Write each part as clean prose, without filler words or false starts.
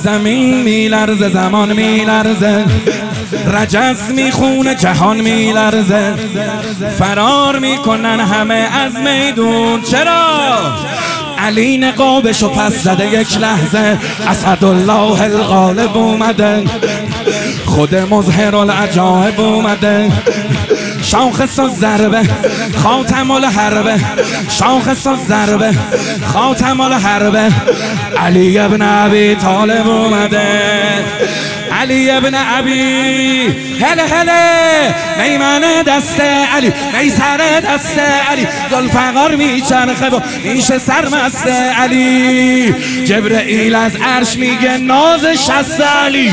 زمین میلرزه، زمان میلرزه، رجز میخونه، جهان میلرزه، فرار میکنن همه از میدون. چرا؟ علی نقابشو پس زده یک لحظه، اسدالله الغالب اومده، خود مظهر العجایب اومده، شاخص و ضربه خاتم الحربه، شاخص و ضربه خاتم الحربه، علی ابن ابی طالب اومده، علی ابن ابی هله هله، میمنه دست علی، میسر دست علی، ذوالفقار میچرخه و میشه سرمست علی، جبرئیل از عرش میگه ناز شست علی.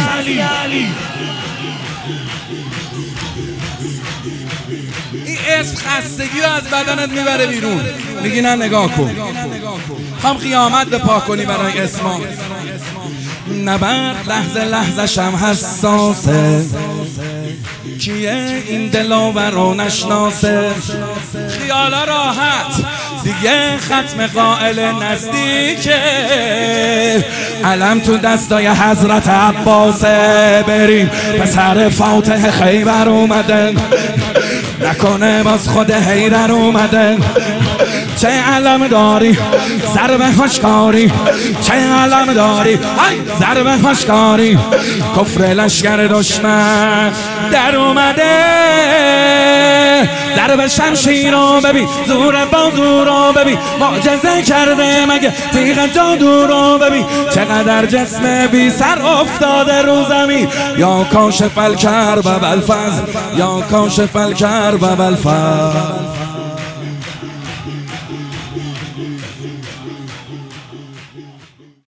این اسم خستگی رو از بدنت میبره بیرون، میگی نه نگاه کن، خواهم قیامت به پاک کنی برای اسما. نبرد لحظه لحظه شم حساسه، کیه این دلاور رو نشناسه، خیالا راحت دیگه ختم قائل نزدیکه، علم تو دستای حضرت عباسه، بریم پسر فاتح خیبر اومده، نکنه باز خود حیدر اومده، چه علم داری ضرب هشکاری، چه علم داری ضرب هشکاری، کفر لشکر دشمن در اومده، ضرب شمشیر رو ببین، زور بازو رو ببین، معجزه کرده مگه تیغ جادو رو ببین، چقدر جسم بی سر افتاده رو زمین، یا کاشف الکرب بالفضل، یا کاشف الکرب بالفضل.